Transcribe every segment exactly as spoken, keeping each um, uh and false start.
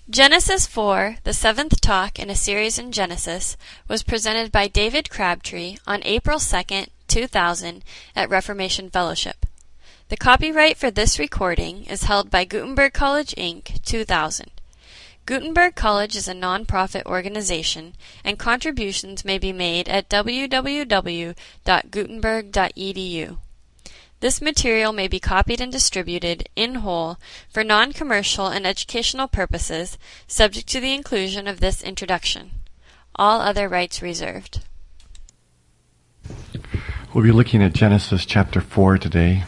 Genesis four, the seventh talk in a series in Genesis, was presented by David Crabtree on April second, two thousand, at Reformation Fellowship. The copyright for this recording is held by Gutenberg College, Incorporated, two thousand. Gutenberg College is a non-profit organization, and contributions may be made at w w w dot gutenberg dot e d u. This material may be copied and distributed, in whole, for non-commercial and educational purposes, subject to the inclusion of this introduction. All other rights reserved. We'll be looking at Genesis chapter four today.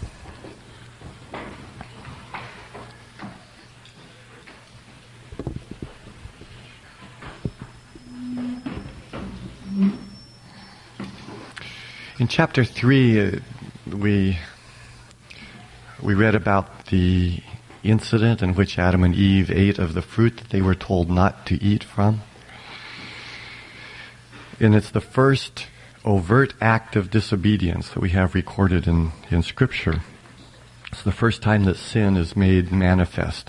In chapter three, uh, we we read about the incident in which Adam and Eve ate of the fruit that they were told not to eat from. And it's the first overt act of disobedience that we have recorded in, in Scripture. It's the first time that sin is made manifest.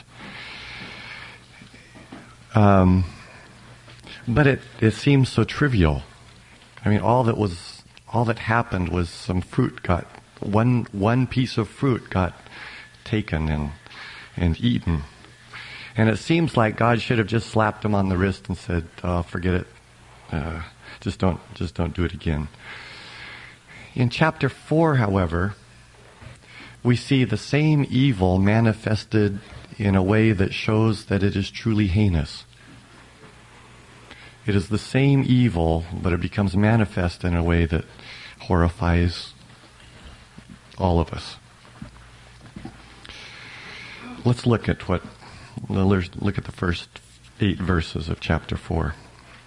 Um, but it, it seems so trivial. I mean, all that was, all that happened was some fruit got, one, one piece of fruit got taken and, and eaten. And it seems like God should have just slapped him on the wrist and said, oh, forget it. Uh, just don't, just don't do it again. In chapter four, however, we see the same evil manifested in a way that shows that it is truly heinous. It is the same evil, but it becomes manifest in a way that horrifies all of us. Let's look at what, let's look at the first eight verses of chapter four.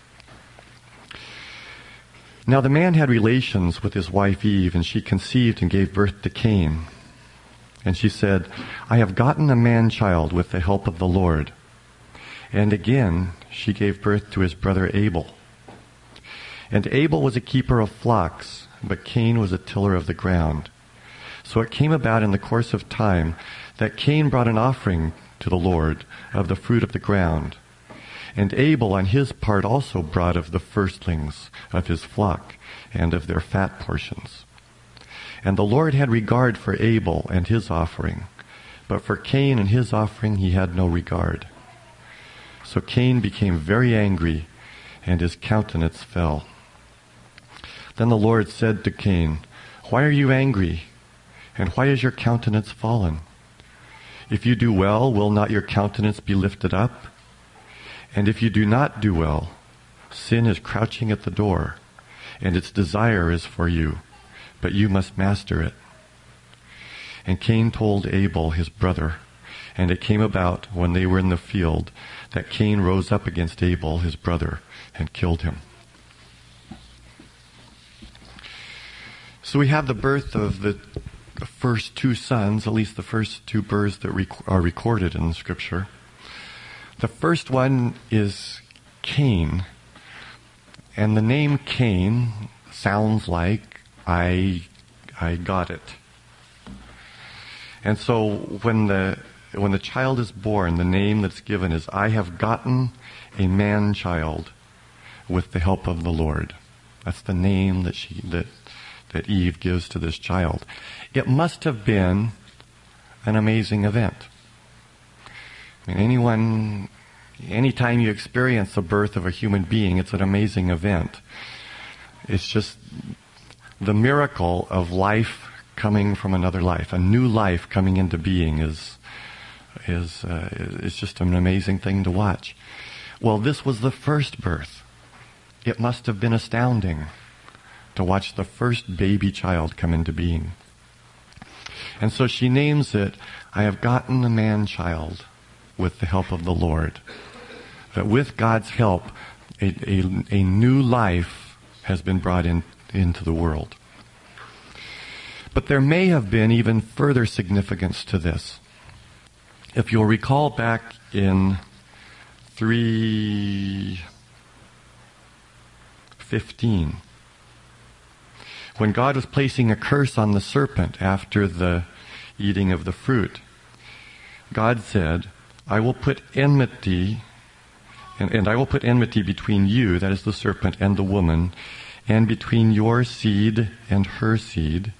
Now the man had relations with his wife Eve, and she conceived and gave birth to Cain. And she said, I have gotten a man-child with the help of the Lord. And again she gave birth to his brother Abel. And Abel was a keeper of flocks, but Cain was a tiller of the ground. So it came about in the course of time that Cain brought an offering to the Lord of the fruit of the ground. And Abel on his part also brought of the firstlings of his flock and of their fat portions. And the Lord had regard for Abel and his offering, but for Cain and his offering he had no regard. So Cain became very angry, and his countenance fell. Then the Lord said to Cain, Why are you angry? And why is your countenance fallen? If you do well, will not your countenance be lifted up? And if you do not do well, sin is crouching at the door, and its desire is for you, but you must master it. And Cain told Abel his brother, and it came about when they were in the field that Cain rose up against Abel his brother and killed him. So we have the birth of the first two sons, at least the first two births that rec- are recorded in the Scripture. The first one is Cain, and the name Cain sounds like I, I got it. And so when the when the child is born, the name that's given is, I have gotten a man-child with the help of the Lord. That's the name that she that that Eve gives to this child. It must have been an amazing event. I mean, anyone, anytime you experience the birth of a human being, it's an amazing event. It's just the miracle of life coming from another life. A new life coming into being is is uh, is just an amazing thing to watch. Well, this was the first birth. It must have been astounding to watch the first baby child come into being. And so she names it, I have gotten a man-child with the help of the Lord. That with God's help, a, a, a new life has been brought in, into the world. But there may have been even further significance to this. If you'll recall back in three fifteen, when God was placing a curse on the serpent after the eating of the fruit, God said, I will put enmity And, and I will put enmity between you, that is the serpent, and the woman, and between your seed and her seed.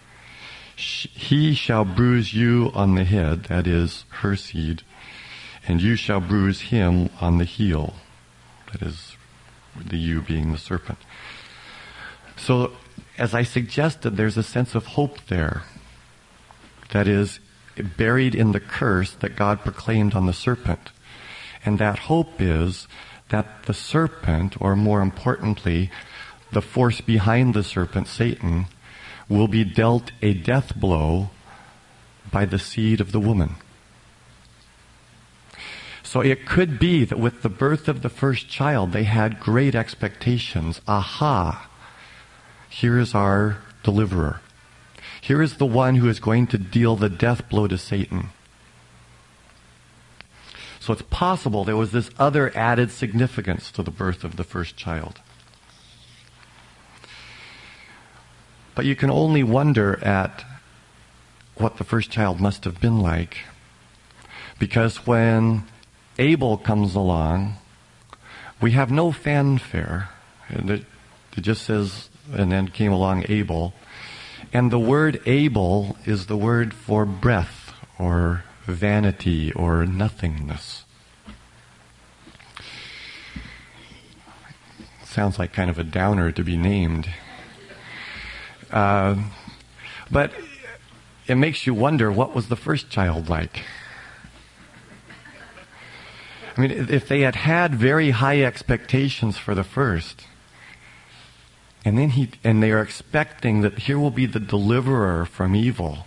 He shall bruise you on the head, that is her seed, and you shall bruise him on the heel, that is the you being the serpent. So, as I suggested, there's a sense of hope there that is buried in the curse that God proclaimed on the serpent. And that hope is that the serpent, or more importantly, the force behind the serpent, Satan, will be dealt a death blow by the seed of the woman. So it could be that with the birth of the first child, they had great expectations. Aha! Here is our deliverer. Here is the one who is going to deal the death blow to Satan. So it's possible there was this other added significance to the birth of the first child. But you can only wonder at what the first child must have been like, because when Abel comes along, we have no fanfare. It, it just says, and then came along Abel. And the word Abel is the word for breath, or vanity, or nothingness. Sounds like kind of a downer to be named. Uh, but it makes you wonder, what was the first child like? I mean, if they had had very high expectations for the first, and then he, and they are expecting that here will be the deliverer from evil,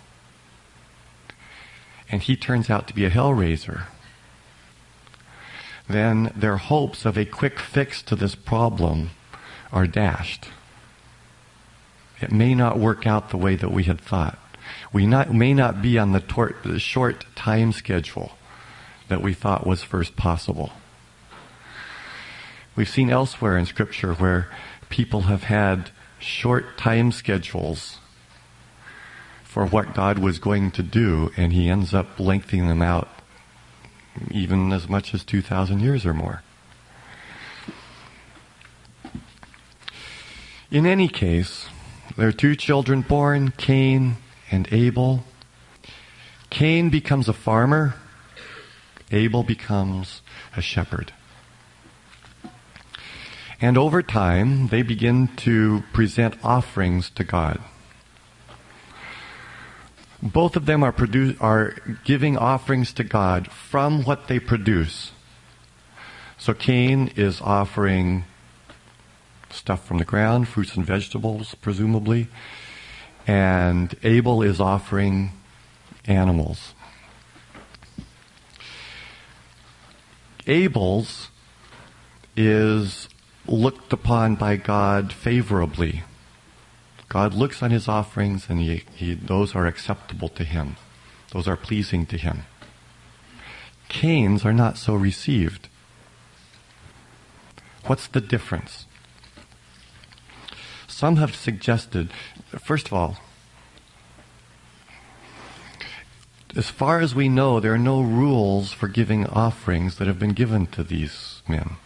and he turns out to be a hellraiser, then their hopes of a quick fix to this problem are dashed. It may not work out the way that we had thought. We not, may not be on the, tor- the short time schedule that we thought was first possible. We've seen elsewhere in Scripture where people have had short time schedules for what God was going to do, and he ends up lengthening them out even as much as two thousand years or more. In any case, there are two children born, Cain and Abel. Cain becomes a farmer. Abel becomes a shepherd. And over time, they begin to present offerings to God. Both of them are, produ- are giving offerings to God from what they produce. So Cain is offering stuff from the ground, fruits and vegetables, presumably. And Abel is offering animals. Abel's is looked upon by God favorably. God looks on his offerings, and he, he, those are acceptable to him. Those are pleasing to him. Cain's are not so received. What's the difference? Some have suggested, first of all, as far as we know, there are no rules for giving offerings that have been given to these men.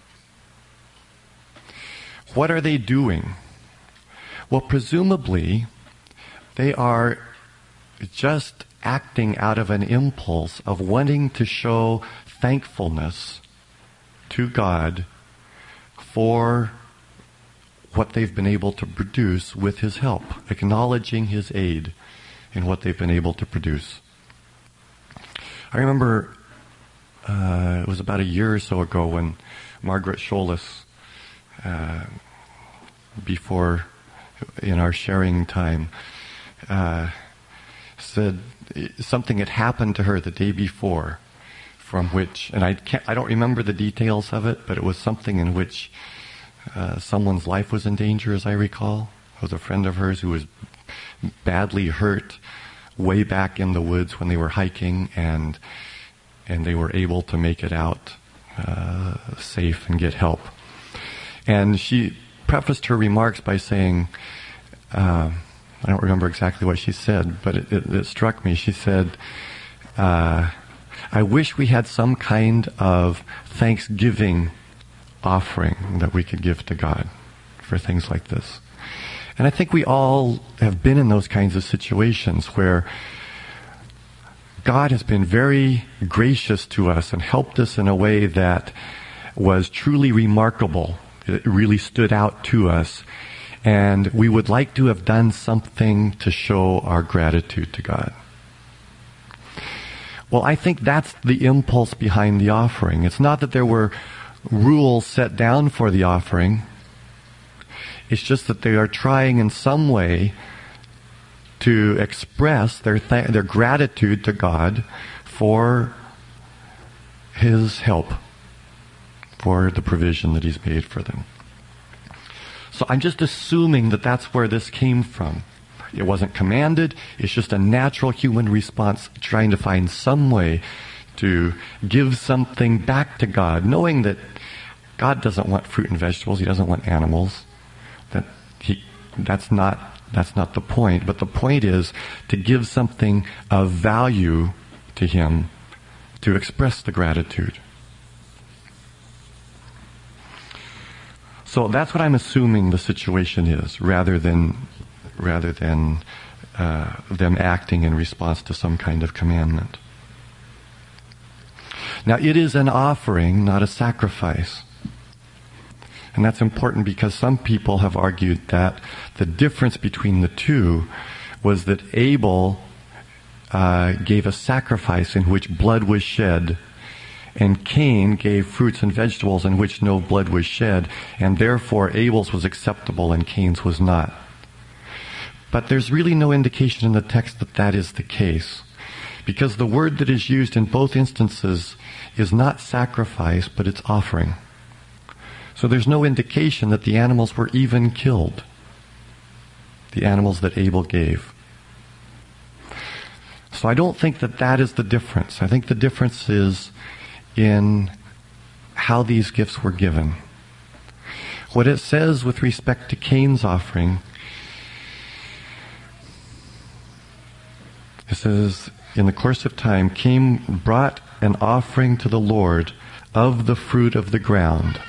What are they doing? Well, presumably, they are just acting out of an impulse of wanting to show thankfulness to God for what they've been able to produce with his help, acknowledging his aid in what they've been able to produce. I remember uh, it was about a year or so ago when Margaret Scholas, uh, before in our sharing time, uh, said something had happened to her the day before, from which, and I can't, I don't remember the details of it, but it was something in which uh, someone's life was in danger, as I recall. It was a friend of hers who was badly hurt way back in the woods when they were hiking, and and they were able to make it out uh, safe and get help. And she prefaced her remarks by saying, uh, I don't remember exactly what she said, but it, it, it struck me. She said, uh, I wish we had some kind of thanksgiving offering that we could give to God for things like this. And I think we all have been in those kinds of situations where God has been very gracious to us and helped us in a way that was truly remarkable. It really stood out to us. And we would like to have done something to show our gratitude to God. Well, I think that's the impulse behind the offering. It's not that there were rules set down for the offering. It's just that they are trying in some way to express their th- their gratitude to God for His help, for the provision that He's made for them. So I'm just assuming that that's where this came from. It wasn't commanded. It's just a natural human response trying to find some way to give something back to God, knowing that God doesn't want fruit and vegetables. He doesn't want animals. That he, that's not, that's not the point. But the point is to give something of value to Him, to express the gratitude. So that's what I'm assuming the situation is, rather than rather than uh, them acting in response to some kind of commandment. Now, it is an offering, not a sacrifice. And that's important because some people have argued that the difference between the two was that Abel uh, gave a sacrifice in which blood was shed, and Cain gave fruits and vegetables in which no blood was shed, and therefore Abel's was acceptable and Cain's was not. But there's really no indication in the text that that is the case, because the word that is used in both instances is not sacrifice, but it's offering. So there's no indication that the animals were even killed, the animals that Abel gave. So I don't think that that is the difference. I think the difference is in how these gifts were given. What it says with respect to Cain's offering, it says, in the course of time, Cain brought an offering to the Lord of the fruit of the ground.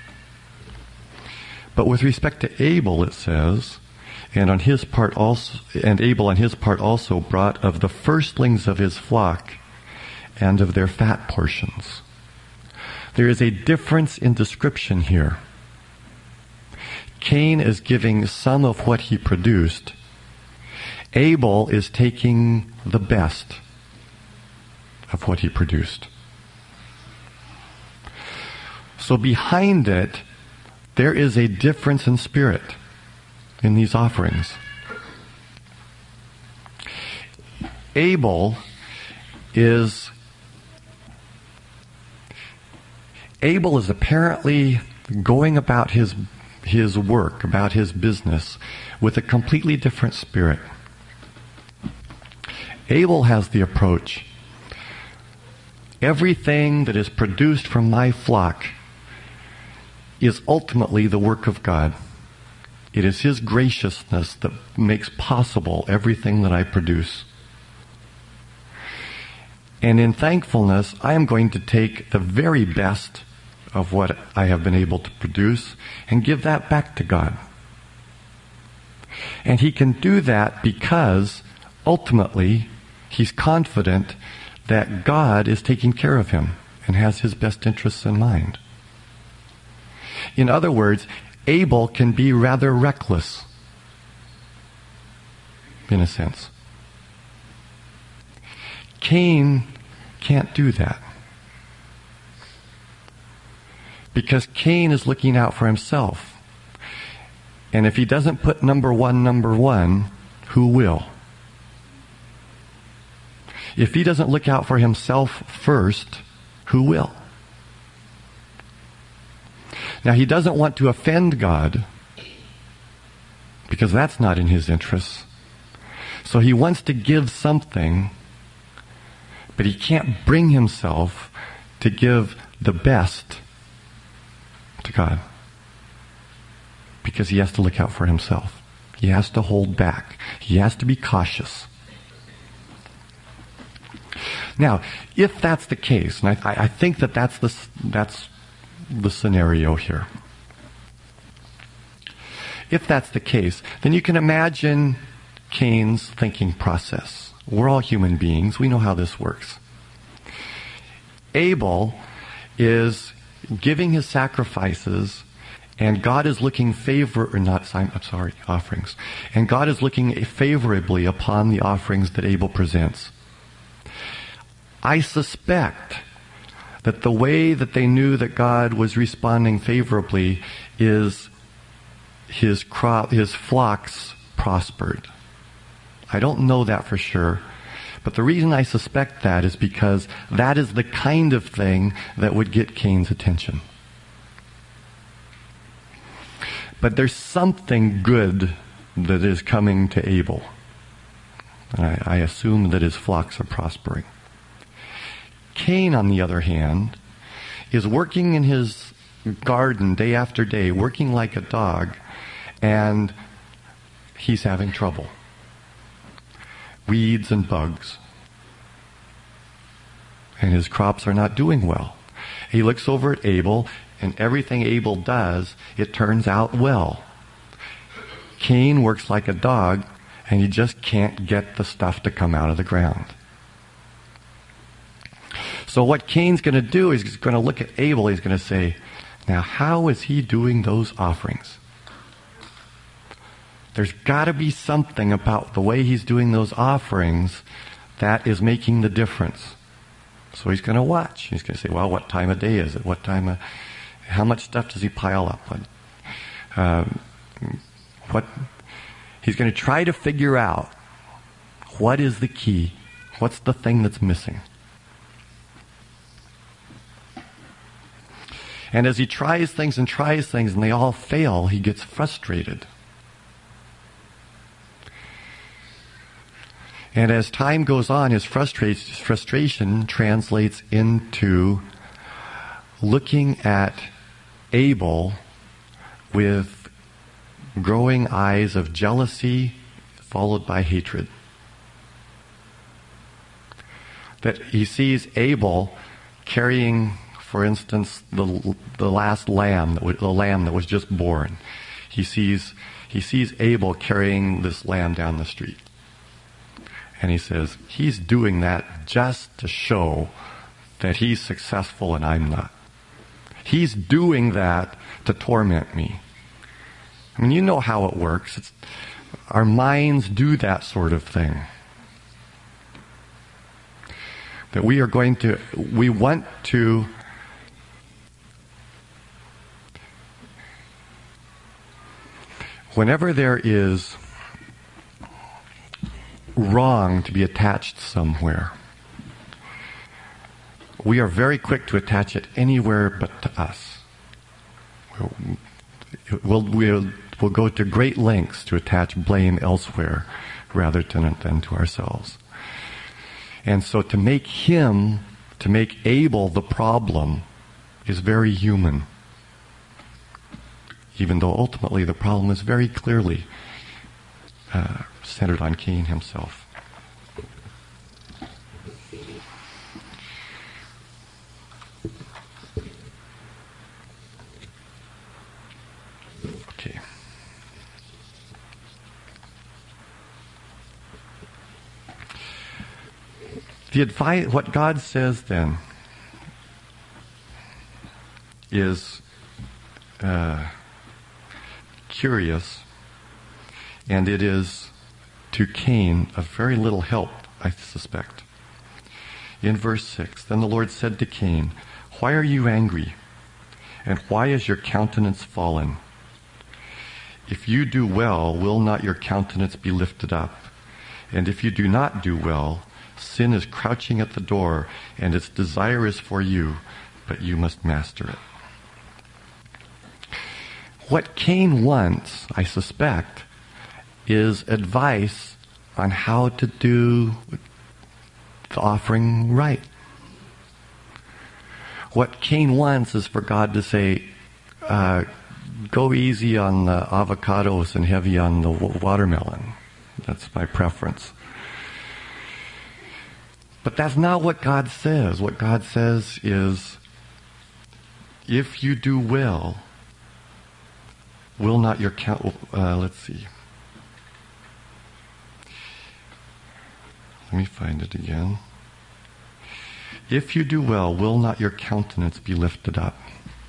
But with respect to Abel, it says, and on his part also, and Abel on his part also brought of the firstlings of his flock and of their fat portions. There is a difference in description here. Cain is giving some of what he produced. Abel is taking the best of what he produced. So behind it, there is a difference in spirit in these offerings. Abel is Abel is apparently going about his his work, about his business, with a completely different spirit. Abel has the approach, everything that is produced from my flock is ultimately the work of God. It is His graciousness that makes possible everything that I produce. And in thankfulness, I am going to take the very best of what I have been able to produce and give that back to God. And he can do that because ultimately he's confident that God is taking care of him and has his best interests in mind. In other words, Abel can be rather reckless, in a sense. Cain can't do that. Because Cain is looking out for himself. And if he doesn't put number one, number one, who will? If he doesn't look out for himself first, who will? Now, he doesn't want to offend God, because that's not in his interests. So he wants to give something, but he can't bring himself to give the best to God, because he has to look out for himself. He has to hold back. He has to be cautious. Now, if that's the case, and I, I think that that's the, that's the scenario here. If that's the case, then you can imagine Cain's thinking process. We're all human beings. We know how this works. Abel is giving his sacrifices, and God is looking favor, or not, I'm sorry, offerings. And God is looking favorably upon the offerings that Abel presents. I suspect that the way that they knew that God was responding favorably is his crop, his flocks prospered. I don't know that for sure, but the reason I suspect that is because that is the kind of thing that would get Cain's attention. But there's something good that is coming to Abel. I, I assume that his flocks are prospering. Cain, on the other hand, is working in his garden day after day, working like a dog, and he's having trouble. Weeds and bugs. And his crops are not doing well. He looks over at Abel, and everything Abel does, it turns out well. Cain works like a dog, and he just can't get the stuff to come out of the ground. So what Cain's going to do is he's going to look at Abel, he's going to say, now how is he doing those offerings? There's got to be something about the way he's doing those offerings that is making the difference. So he's going to watch. He's going to say, well, what time of day is it? What time of, how much stuff does he pile up? What, uh, what, he's going to try to figure out what is the key? What's the thing that's missing? And as he tries things and tries things and they all fail, he gets frustrated. And as time goes on, his frustration translates into looking at Abel with growing eyes of jealousy followed by hatred. That he sees Abel carrying, for instance, the the last lamb, that was, the lamb that was just born. He sees he sees Abel carrying this lamb down the street. And he says, he's doing that just to show that he's successful and I'm not. He's doing that to torment me. I mean, you know how it works. It's, our minds do that sort of thing. That we are going to, we want to whenever there is wrong to be attached somewhere, we are very quick to attach it anywhere but to us. We'll, we'll, we'll go to great lengths to attach blame elsewhere rather than, than to ourselves. And so to make him, to make Abel the problem is very human. Even though ultimately the problem is very clearly uh, centered on Cain himself. Okay. The advice, what God says then is uh, curious, and it is to Cain of very little help, I suspect. In verse six, then the Lord said to Cain, "Why are you angry? And why is your countenance fallen? If you do well, will not your countenance be lifted up? And if you do not do well, sin is crouching at the door, and its desire is for you, but you must master it." What Cain wants, I suspect, is advice on how to do the offering right. What Cain wants is for God to say, uh, go easy on the avocados and heavy on the watermelon. That's my preference. But that's not what God says. What God says is, if you do well, will not your count, uh, let's see. Let me find it again. If you do well, will not your countenance be lifted up?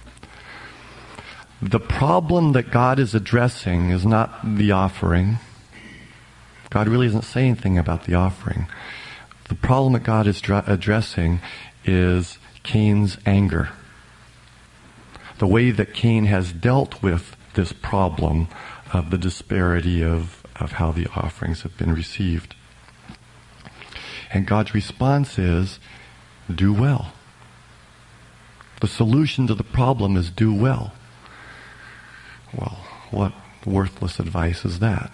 The problem that God is addressing is not the offering. God really isn't saying anything about the offering. The problem that God is dra- addressing is Cain's anger. The way that Cain has dealt with this problem of the disparity of, of how the offerings have been received. And God's response is, do well. The solution to the problem is do well. Well, what worthless advice is that?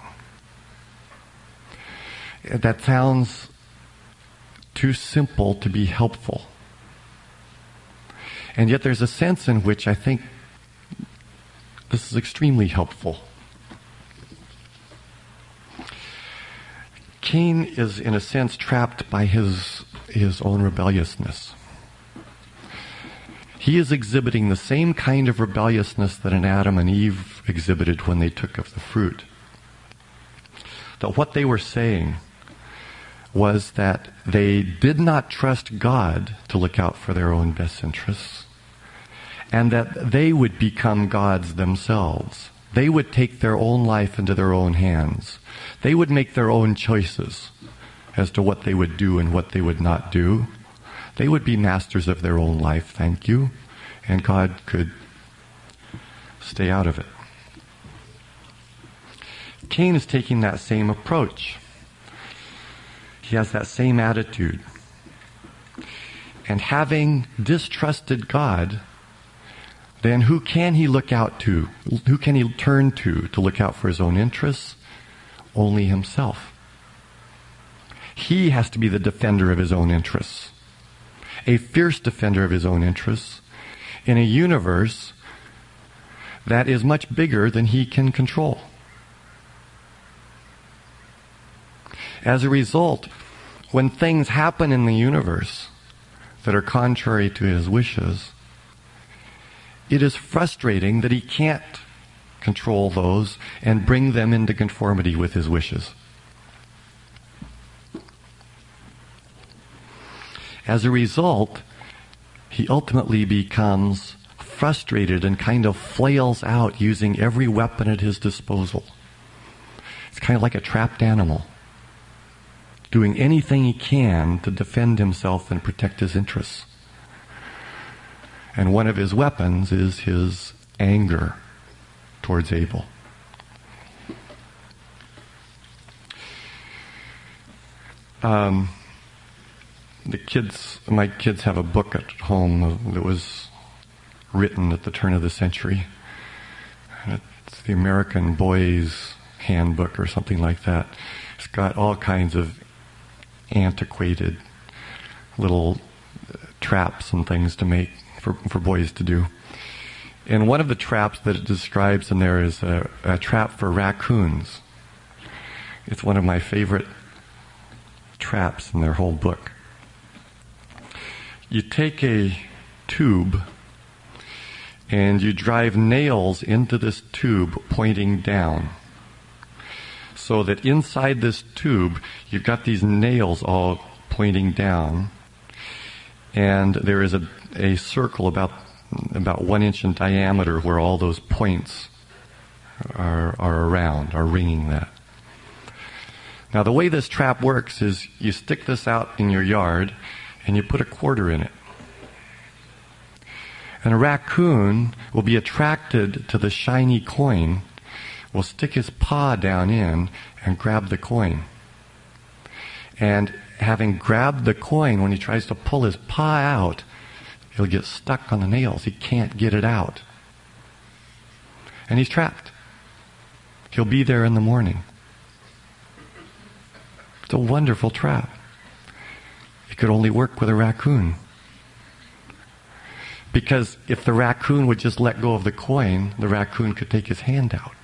That sounds too simple to be helpful. And yet there's a sense in which I think this is extremely helpful. Cain is, in a sense, trapped by his, his own rebelliousness. He is exhibiting the same kind of rebelliousness that an Adam and Eve exhibited when they took of the fruit. That what they were saying was that they did not trust God to look out for their own best interests, and that they would become gods themselves. They would take their own life into their own hands. They would make their own choices as to what they would do and what they would not do. They would be masters of their own life, thank you, and God could stay out of it. Cain is taking that same approach. He has that same attitude. And having distrusted God, then who can he look out to? Who can he turn to to look out for his own interests? Only himself. He has to be the defender of his own interests. A fierce defender of his own interests in a universe that is much bigger than he can control. As a result, when things happen in the universe that are contrary to his wishes, it is frustrating that he can't control those and bring them into conformity with his wishes. As a result, he ultimately becomes frustrated and kind of flails out using every weapon at his disposal. It's kind of like a trapped animal, doing anything he can to defend himself and protect his interests. And one of his weapons is his anger towards Abel. Um, the kids, my kids have a book at home that was written at the turn of the century. It's the American Boys Handbook or something like that. It's got all kinds of antiquated little traps and things to make for, for boys to do. And one of the traps that it describes in there is a, a trap for raccoons. It's one of my favorite traps in their whole book. You take a tube and you drive nails into this tube pointing down, so that inside this tube you've got these nails all pointing down, and there is a, a circle about about one inch in diameter where all those points are, are around, are ringing that. Now the way this trap works is you stick this out in your yard and you put a quarter in it. And a raccoon will be attracted to the shiny coin, will stick his paw down in and grab the coin. And having grabbed the coin, when he tries to pull his paw out, he'll get stuck on the nails. He can't get it out. And he's trapped. He'll be there in the morning. It's a wonderful trap. It could only work with a raccoon. Because if the raccoon would just let go of the coin, the raccoon could take his hand out.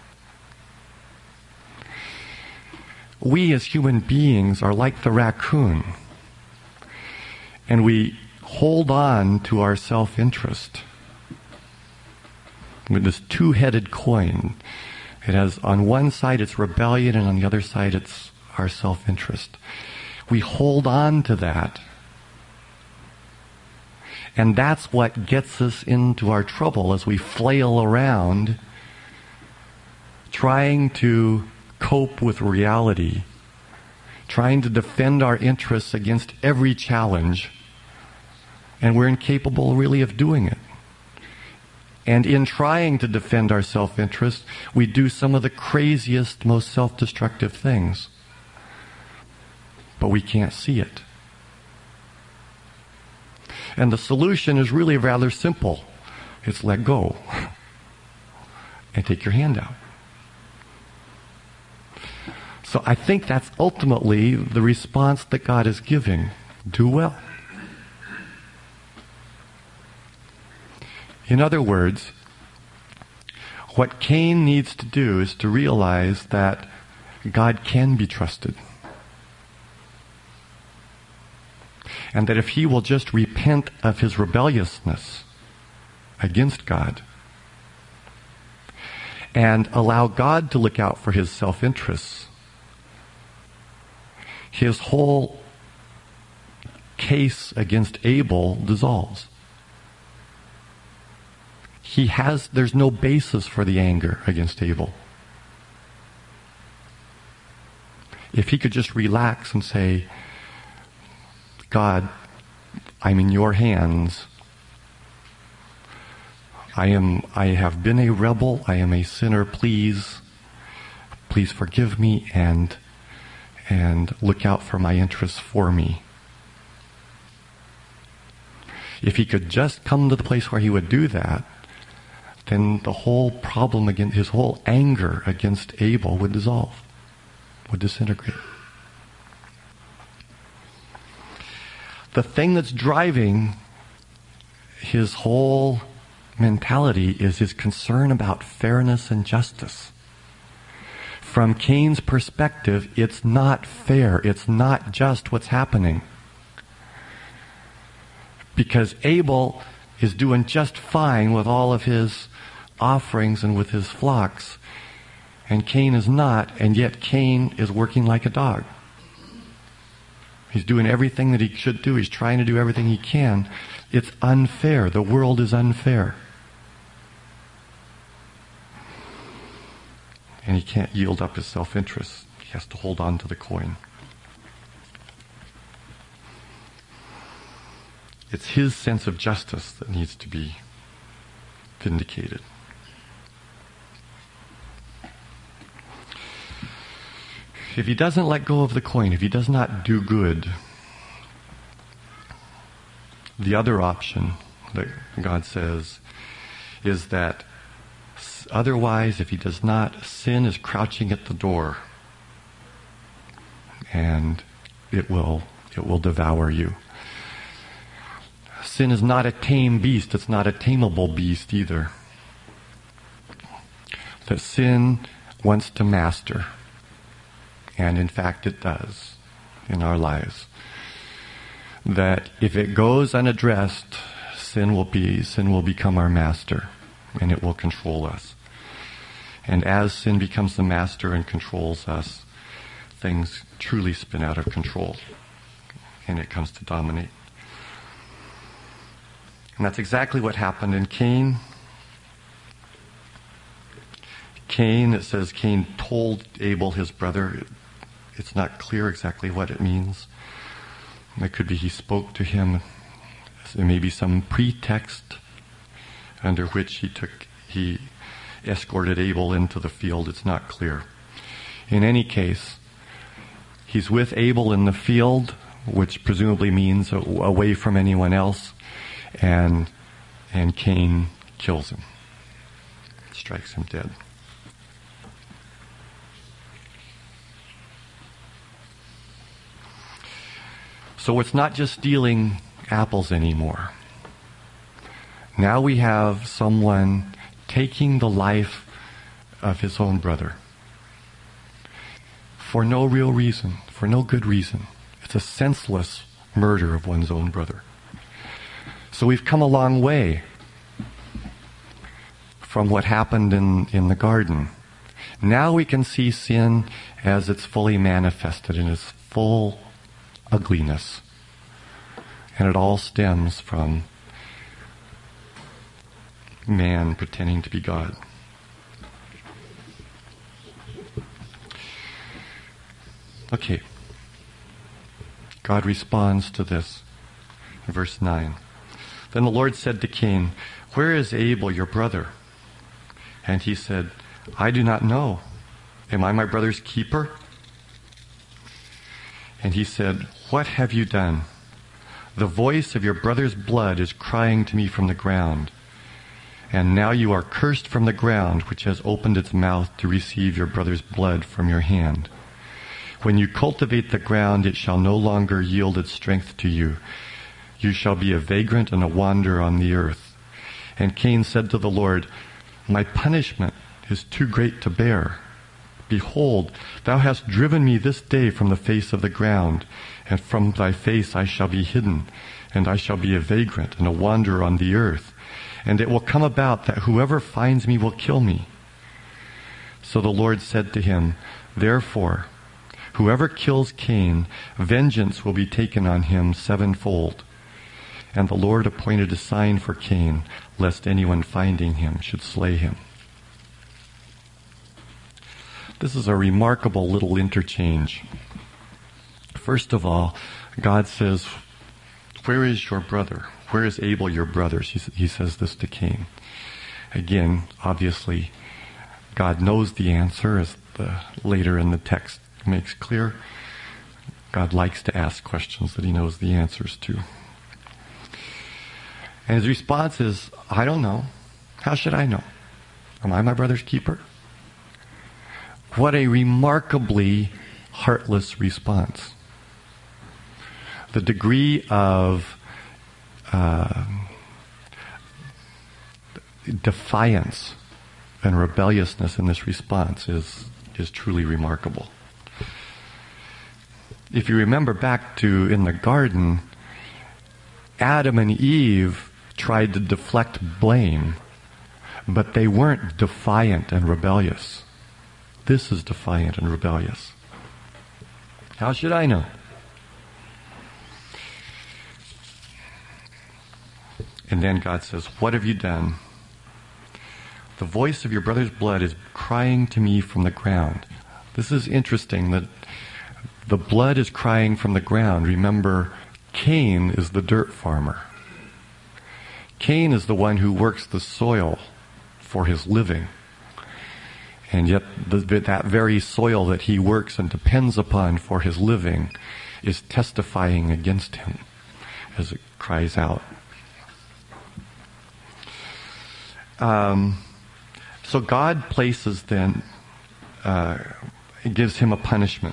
We as human beings are like the raccoon. And we hold on to our self-interest. with this two-headed coin. It has on one side it's rebellion, and on the other side it's our self-interest. We hold on to that. And that's what gets us into our trouble as we flail around trying to cope with reality, trying to defend our interests against every challenge, and we're incapable really of doing it. And in trying to defend our self-interest, we do some of the craziest, most self-destructive things. But we can't see it. And the solution is really rather simple. It's let go and take your hand out. So I think that's ultimately the response that God is giving. Do well. In other words, what Cain needs to do is to realize that God can be trusted. And that if he will just repent of his rebelliousness against God and allow God to look out for his self-interests, his whole case against Abel dissolves. He has, there's no basis for the anger against Abel. If he could just relax and say, God, I'm in your hands. I am, I have been a rebel. I am a sinner. Please, please forgive me and, and look out for my interests for me. If he could just come to the place where he would do that, then the whole problem against, his whole anger against Abel would dissolve, would disintegrate. The thing that's driving his whole mentality is his concern about fairness and justice. From Cain's perspective, it's not fair. It's not just what's happening. Because Abel is doing just fine with all of his offerings and with his flocks, and Cain is not, and yet Cain is working like a dog. He's doing everything that he should do. He's trying to do everything he can. It's unfair. The world is unfair. And he can't yield up his self-interest. He has to hold on to the coin. It's his sense of justice that needs to be vindicated. If he doesn't let go of the coin, if he does not do good, the other option that God says is that otherwise, if he does not, sin is crouching at the door, and it will it will devour you. Sin is not a tame beast. It's not a tameable beast either. That sin wants to master. And in fact it does in our lives. That if it goes unaddressed, sin will be sin will become our master, and it will control us. And as sin becomes the master and controls us, things truly spin out of control, and it comes to dominate. And that's exactly what happened in Cain. Cain, it says Cain told Abel, his brother. It's not clear exactly what it means. It could be he spoke to him. There may be some pretext under which he took, he escorted Abel into the field. It's not clear. In any case, he's with Abel in the field, which presumably means away from anyone else, and and Cain kills him, strikes him dead. So it's not just stealing apples anymore. Now we have someone taking the life of his own brother for no real reason, for no good reason. It's a senseless murder of one's own brother. So we've come a long way from what happened in, in the garden. Now we can see sin as it's fully manifested in its full ugliness. And it all stems from man pretending to be God. Okay. God responds to this in verse nine. Then the Lord said to Cain, "Where is Abel, your brother?" And he said, "I do not know. Am I my brother's keeper?" And he said, "What have you done? The voice of your brother's blood is crying to me from the ground. And now you are cursed from the ground, which has opened its mouth to receive your brother's blood from your hand. When you cultivate the ground, it shall no longer yield its strength to you. You shall be a vagrant and a wanderer on the earth." And Cain said to the Lord, "My punishment is too great to bear. Behold, thou hast driven me this day from the face of the ground, and from thy face I shall be hidden, and I shall be a vagrant and a wanderer on the earth. And it will come about that whoever finds me will kill me." So the Lord said to him, "Therefore, whoever kills Cain, vengeance will be taken on him sevenfold." And the Lord appointed a sign for Cain, lest anyone finding him should slay him. This is a remarkable little interchange. First of all, God says, "Where is your brother? Where is Abel, your brother?" He says this to Cain. Again, obviously, God knows the answer, as the later in the text makes clear. God likes to ask questions that he knows the answers to. And his response is, "I don't know. How should I know? Am I my brother's keeper?" What a remarkably heartless response. The degree of uh, defiance and rebelliousness in this response is, is truly remarkable. If you remember back to in the garden, Adam and Eve tried to deflect blame, but they weren't defiant and rebellious. This is defiant and rebellious. How should I know? And then God says, "What have you done? The voice of your brother's blood is crying to me from the ground." This is interesting that the blood is crying from the ground. Remember, Cain is the dirt farmer. Cain is the one who works the soil for his living. And yet the, that very soil that he works and depends upon for his living is testifying against him as it cries out. Um, so God places then, uh, gives him a punishment.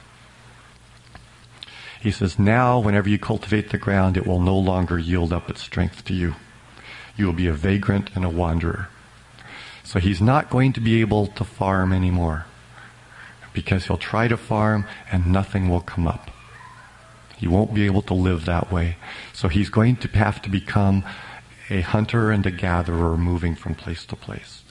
He says, "Now, whenever you cultivate the ground, it will no longer yield up its strength to you. You will be a vagrant and a wanderer." So he's not going to be able to farm anymore, because he'll try to farm and nothing will come up. He won't be able to live that way. So he's going to have to become a hunter and a gatherer, moving from place to place.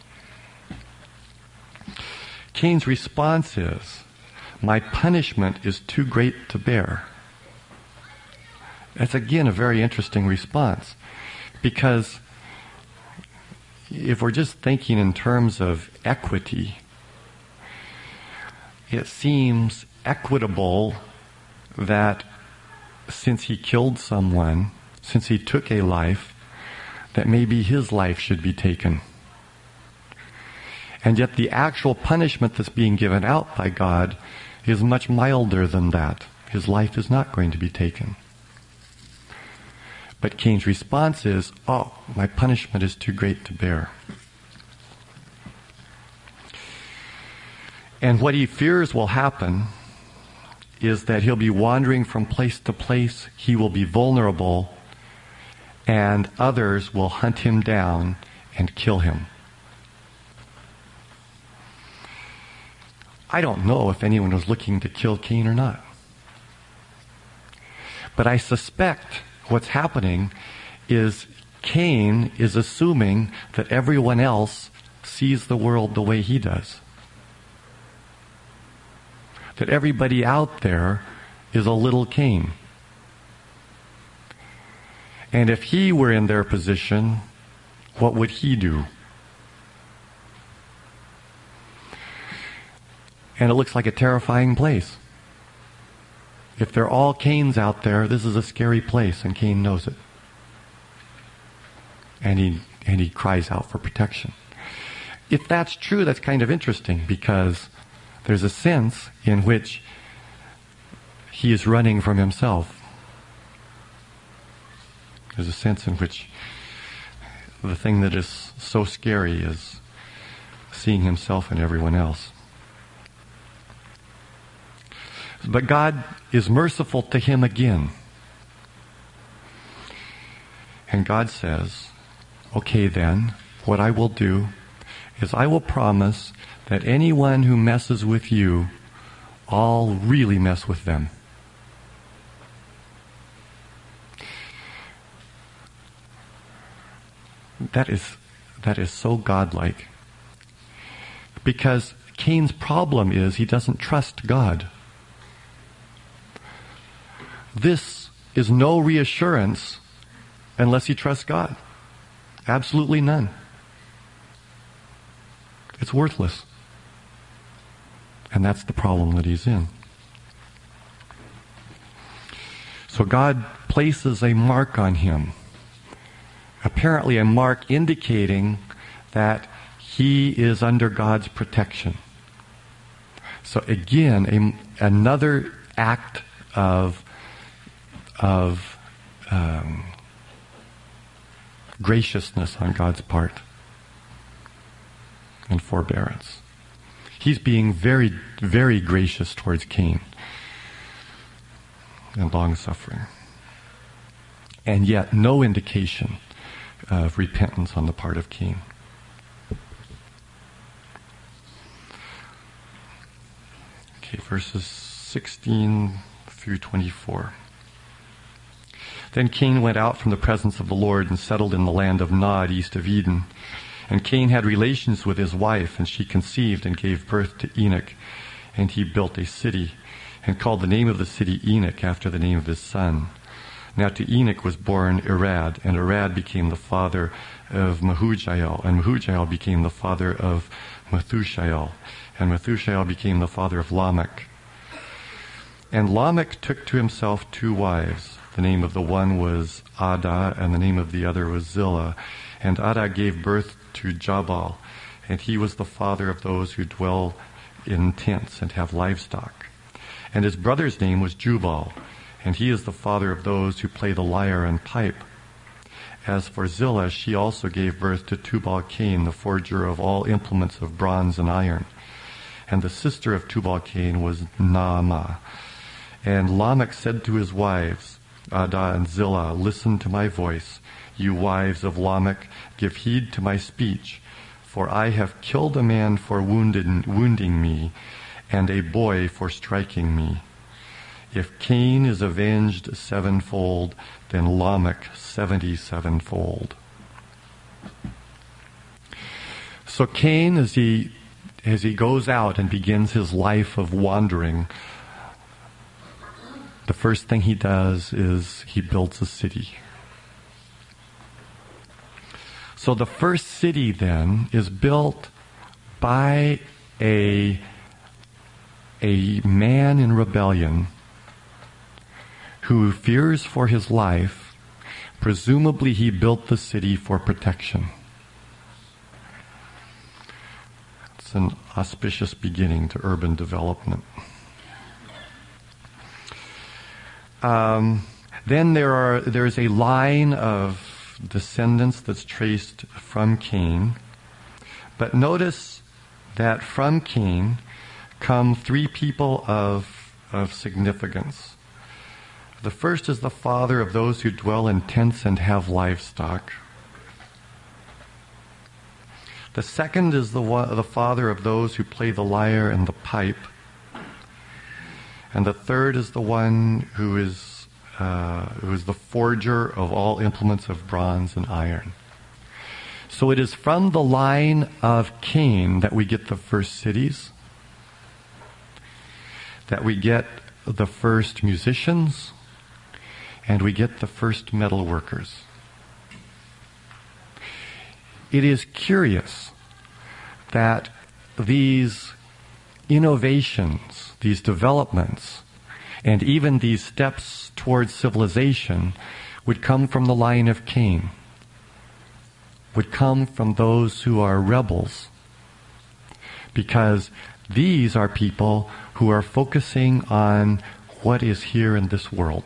Cain's response is, "My punishment is too great to bear." That's again a very interesting response, because if we're just thinking in terms of equity, it seems equitable that since he killed someone, since he took a life, that maybe his life should be taken. And yet the actual punishment that's being given out by God is much milder than that. His life is not going to be taken. But Cain's response is, "Oh, my punishment is too great to bear." And what he fears will happen is that he'll be wandering from place to place, he will be vulnerable, and others will hunt him down and kill him. I don't know if anyone was looking to kill Cain or not. But I suspect what's happening is Cain is assuming that everyone else sees the world the way he does. That everybody out there is a little Cain. And if he were in their position, what would he do? And it looks like a terrifying place. If they're all Cains out there, this is a scary place, and Cain knows it. And he and he cries out for protection. If that's true, that's kind of interesting, because there's a sense in which he is running from himself. There's a sense in which the thing that is so scary is seeing himself and everyone else. But God is merciful to him again. And God says, okay then, what I will do is I will promise that anyone who messes with you, I'll really mess with them. That is, that is so godlike. Because Cain's problem is he doesn't trust God. This is no reassurance unless he trusts God. Absolutely none. It's worthless. And that's the problem that he's in. So God places a mark on him. Apparently a mark indicating that he is under God's protection. So again, a, another act of of um, graciousness on God's part and forbearance. He's being very, very gracious towards Cain and long-suffering. And yet no indication of repentance on the part of Cain. Okay, verses sixteen through twenty-four. Then Cain went out from the presence of the Lord and settled in the land of Nod, east of Eden. And Cain had relations with his wife, and she conceived and gave birth to Enoch. And he built a city, and called the name of the city Enoch, after the name of his son. Now to Enoch was born Irad, and Irad became the father of Mehujael, and Mehujael became the father of Methushael, and Methushael became the father of Lamech. And Lamech took to himself two wives. The name of the one was Adah, and the name of the other was Zillah. And Adah gave birth to Jabal, and he was the father of those who dwell in tents and have livestock. And his brother's name was Jubal, and he is the father of those who play the lyre and pipe. As for Zillah, she also gave birth to Tubal-Cain, the forger of all implements of bronze and iron. And the sister of Tubal-Cain was Naamah. And Lamech said to his wives, Adah and Zillah, listen to my voice. You wives of Lamech, give heed to my speech. For I have killed a man for wounded, wounding me, and a boy for striking me. If Cain is avenged sevenfold, then Lamech seventy-sevenfold. So Cain, as he as he goes out and begins his life of wandering, the first thing he does is he builds a city. So the first city then is built by a, a man in rebellion who fears for his life. Presumably he built the city for protection. It's an auspicious beginning to urban development. Um, then there are there's a line of descendants that's traced from Cain. But notice that from Cain come three people of, of significance. The first is the father of those who dwell in tents and have livestock. The second is the, the father of those who play the lyre and the pipe. And the third is the one who is uh, who is the forger of all implements of bronze and iron. So it is from the line of Cain that we get the first cities, that we get the first musicians, and we get the first metal workers. It is curious that these innovations, these developments, and even these steps towards civilization would come from the line of Cain, would come from those who are rebels, because these are people who are focusing on what is here in this world.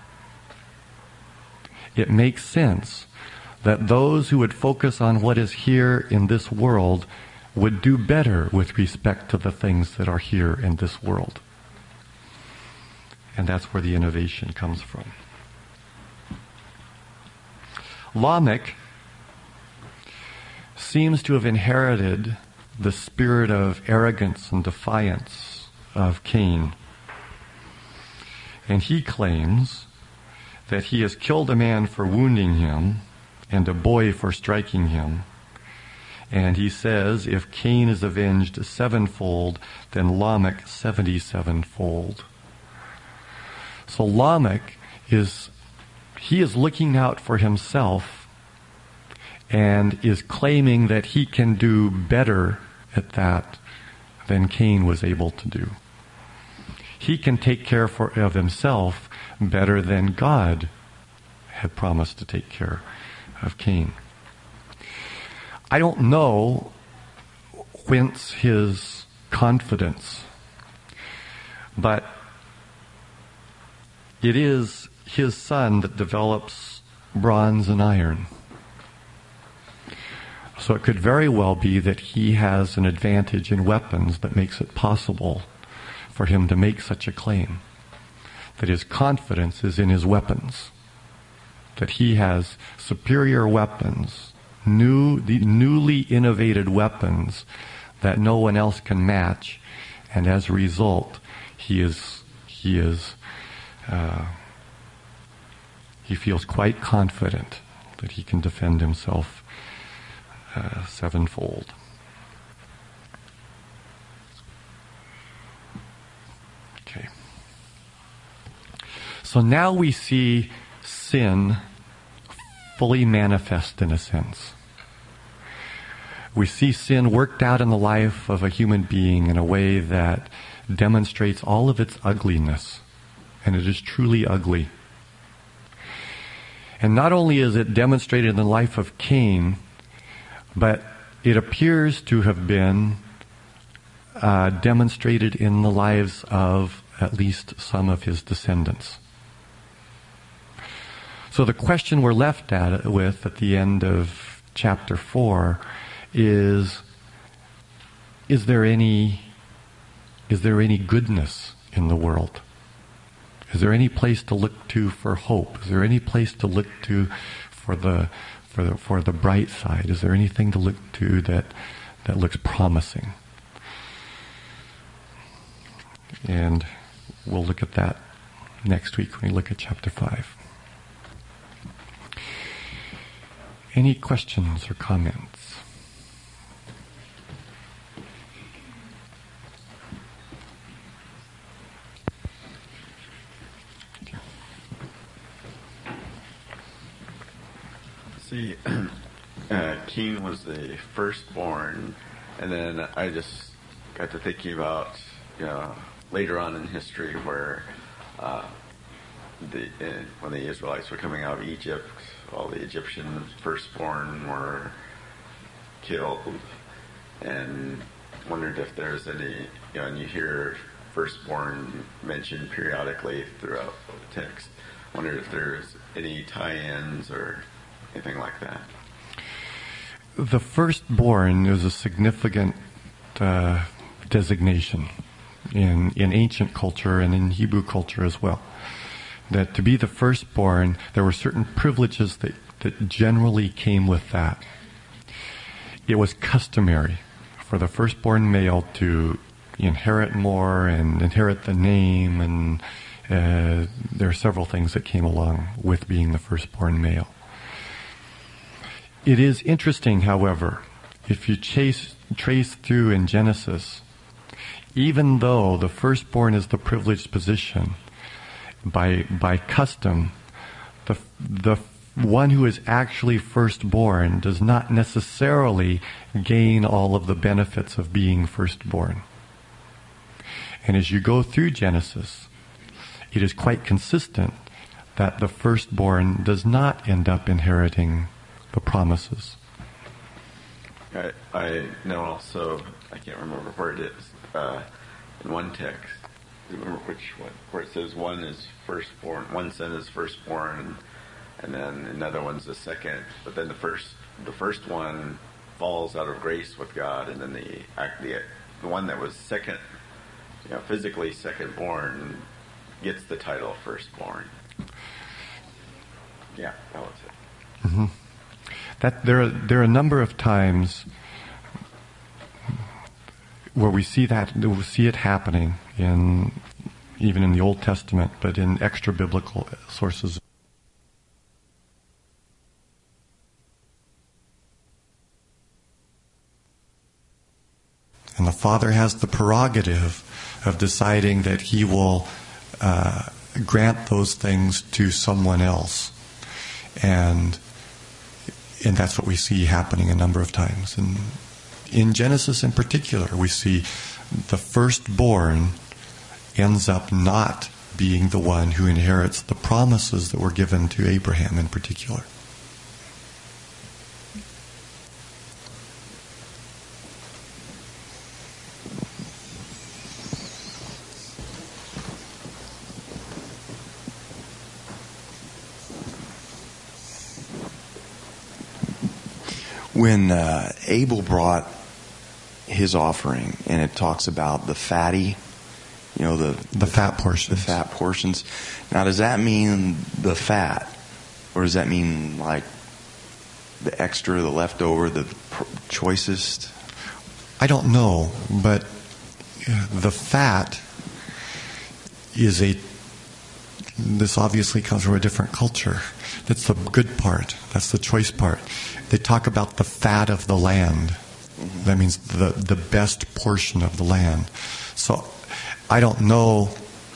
It makes sense that those who would focus on what is here in this world would do better with respect to the things that are here in this world. And that's where the innovation comes from. Lamech seems to have inherited the spirit of arrogance and defiance of Cain. And he claims that he has killed a man for wounding him and a boy for striking him. And he says, if Cain is avenged sevenfold, then Lamech seventy-sevenfold. So Lamech is, he is looking out for himself and is claiming that he can do better at that than Cain was able to do. He can take care for, of himself better than God had promised to take care of Cain. I don't know whence his confidence, but it is his son that develops bronze and iron. So it could very well be that he has an advantage in weapons that makes it possible for him to make such a claim. That his confidence is in his weapons. That he has superior weapons, new, the newly innovated weapons that no one else can match, and as a result, he is he is uh, he feels quite confident that he can defend himself uh, sevenfold. Okay. So now we see sin fully manifest in a sense. We see sin worked out in the life of a human being in a way that demonstrates all of its ugliness. And it is truly ugly. And not only is it demonstrated in the life of Cain, but it appears to have been uh, demonstrated in the lives of at least some of his descendants. So the question we're left at with at the end of chapter four is, is there any, is there any goodness in the world? Is there any place to look to for hope? Is there any place to look to for the, for the, for the bright side? Is there anything to look to that, that looks promising? And we'll look at that next week when we look at chapter five. Any questions or comments? See, uh, Cain was the firstborn, and then I just got to thinking about, you know, later on in history where uh, the uh, when the Israelites were coming out of Egypt, all the Egyptian firstborn were killed, and wondered if there's any, you know, and you hear firstborn mentioned periodically throughout the text. Wondered if there's any tie-ins or anything like that. The firstborn is a significant uh, designation in in ancient culture and in Hebrew culture as well. That to be the firstborn, there were certain privileges that, that generally came with that. It was customary for the firstborn male to inherit more and inherit the name and Uh, there are several things that came along with being the firstborn male. It is interesting, however, if you chase, trace through in Genesis, even though the firstborn is the privileged position, by by custom, the the one who is actually firstborn does not necessarily gain all of the benefits of being firstborn. And as you go through Genesis, it is quite consistent that the firstborn does not end up inheriting the promises. I, I know also, I can't remember where it is, uh, in one text, I don't remember which one, where it says one is firstborn, one son is firstborn, and, and then another one's the second, but then the first the first one falls out of grace with God, and then the the, the one that was second, you know, physically second born gets the title firstborn. Yeah, that was it. Mm-hmm. That there are, there are a number of times where we see that we see it happening in even in the Old Testament, but in extra biblical sources. And the Father has the prerogative of deciding that He will uh, grant those things to someone else, and and that's what we see happening a number of times. And in Genesis, in particular, we see the firstborn ends up not being the one who inherits the promises that were given to Abraham in particular. When uh, Abel brought his offering, and it talks about the fatty, you know, the the fat portions. The fat portions. Now, does that mean the fat, or does that mean like the extra, the leftover, the pr- choicest? I don't know, but the fat is a. This obviously comes from a different culture. That's the good part. That's the choice part. They talk about the fat of the land. Mm-hmm. That means the, the best portion of the land. So I don't know.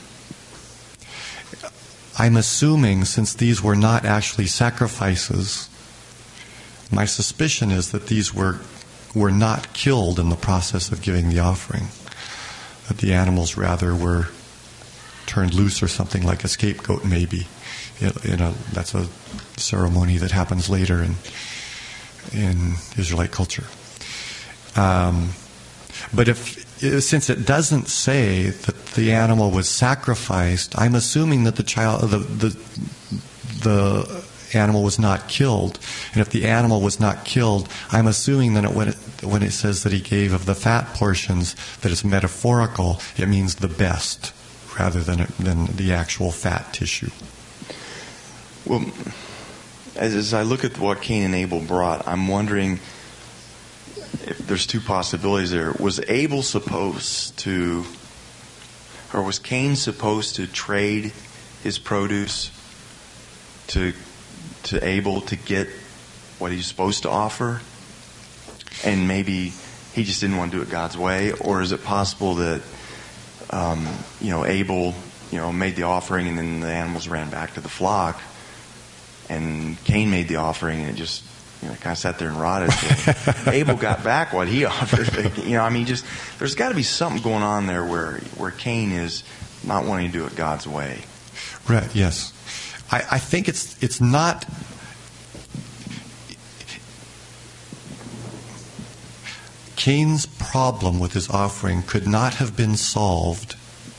I'm assuming, since these were not actually sacrifices, my suspicion is that these were were not killed in the process of giving the offering. That the animals rather were turned loose or something, like a scapegoat maybe. You know, that's a ceremony that happens later in in Israelite culture. Um, but if since it doesn't say that the animal was sacrificed, I'm assuming that the child, the the the animal was not killed. And if the animal was not killed, I'm assuming that it, when, it, when it says that he gave of the fat portions, that it's metaphorical. It means the best, rather than than the actual fat tissue. Well, as, as I look at what Cain and Abel brought, I'm wondering if there's two possibilities there. Was Abel supposed to, or was Cain supposed to trade his produce to to Abel to get what he's supposed to offer? And maybe he just didn't want to do it God's way? Or is it possible that, um, you know, Abel, you know, made the offering and then the animals ran back to the flock? And Cain made the offering, and it just, you know, kind of sat there and rotted. So Abel got back what he offered. You know, I mean, just there's got to be something going on there where where Cain is not wanting to do it God's way. Right. Yes, I, I think it's it's not. Cain's problem with his offering could not have been solved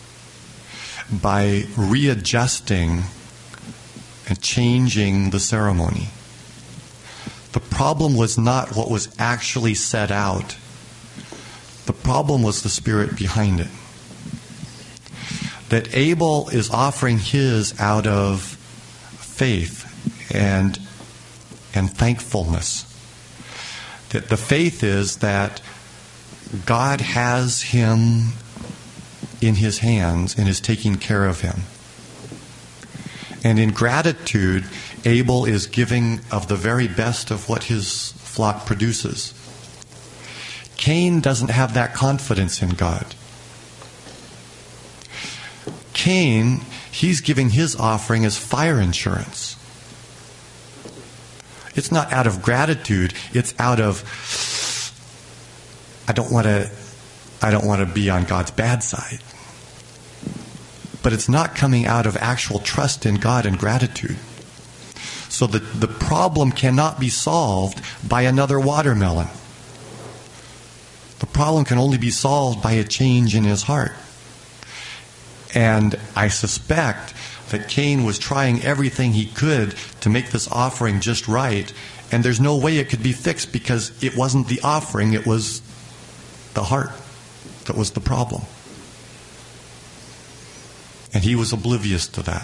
by readjusting and changing the ceremony. The problem was not what was actually set out. The problem was the spirit behind it. That Abel is offering his out of faith and and thankfulness. That the faith is that God has him in his hands and is taking care of him. And in gratitude, Abel is giving of the very best of what his flock produces. Cain doesn't have that confidence in God. Cain, he's giving his offering as fire insurance. It's not out of gratitude, it's out of, I don't want to I don't want to be on God's bad side. But it's not coming out of actual trust in God and gratitude. So the, the problem cannot be solved by another watermelon. The problem can only be solved by a change in his heart. And I suspect that Cain was trying everything he could to make this offering just right, and there's no way it could be fixed because it wasn't the offering, it was the heart that was the problem. And he was oblivious to that.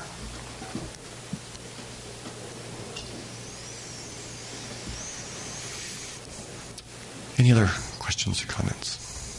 Any other questions or comments?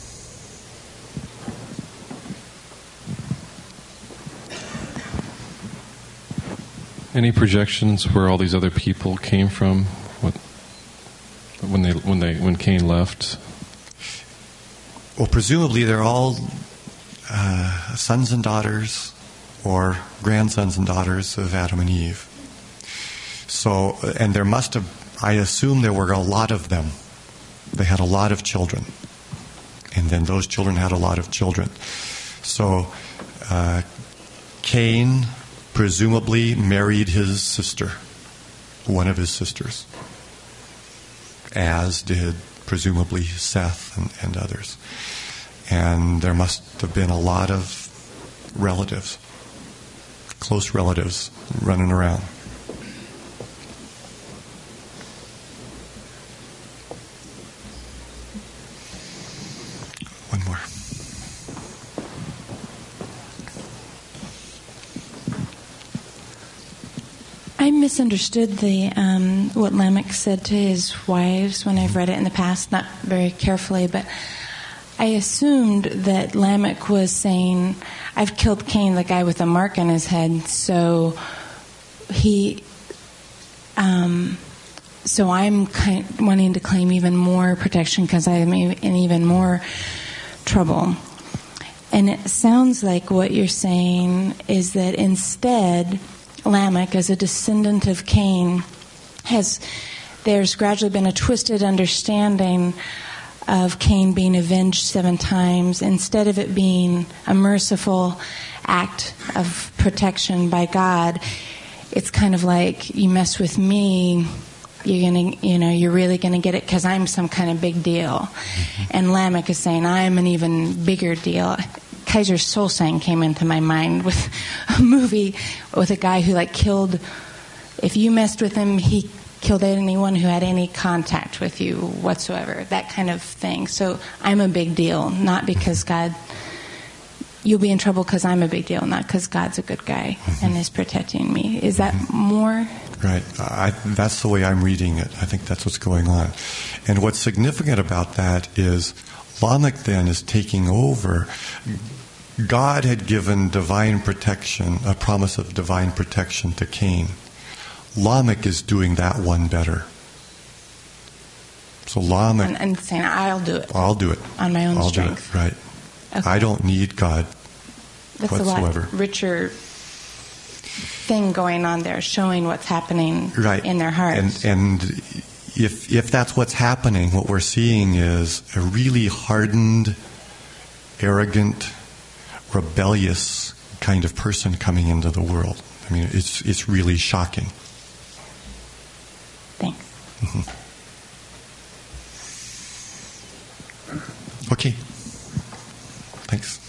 Any projections where all these other people came from? What, when they when they when Cain left? Well, presumably they're all uh, sons and daughters, or grandsons and daughters of Adam and Eve. So, and there must have, I assume there were a lot of them. They had a lot of children. And then those children had a lot of children. So, uh, Cain presumably married his sister, one of his sisters, as did presumably Seth and, and others. And there must have been a lot of relatives, close relatives, running around. One more. I misunderstood the um, what Lamech said to his wives when I've read it in the past, not very carefully, but I assumed that Lamech was saying, I've killed Cain, the guy with the mark on his head, so he, um, so I'm kind wanting to claim even more protection because I'm in even more trouble. And it sounds like what you're saying is that instead, Lamech, as a descendant of Cain, has there's gradually been a twisted understanding of Cain being avenged seven times, instead of it being a merciful act of protection by God. It's kind of like, you mess with me, you're gonna, you know, you're really gonna get it because I'm some kind of big deal. Mm-hmm. And Lamech is saying, I'm an even bigger deal. Kaiser Soze came into my mind with a movie with a guy who like killed, if you messed with him, he killed anyone who had any contact with you whatsoever, that kind of thing. So I'm a big deal, not because God, you'll be in trouble because I'm a big deal, not because God's a good guy and is protecting me. Is that more? Right. I, that's the way I'm reading it. I think that's what's going on. And what's significant about that is Lamech then is taking over. God had given divine protection, a promise of divine protection to Cain. Lamech is doing that one better. So Lamech... And, and saying, I'll do it. I'll do it. On my own I'll strength. do it, right. Okay. I don't need God That's whatsoever. a lot richer thing going on there, showing what's happening right. in their hearts. And, and if if that's what's happening, what we're seeing is a really hardened, arrogant, rebellious kind of person coming into the world. I mean, it's it's really shocking. Thanks. Mm-hmm. Okay. Thanks.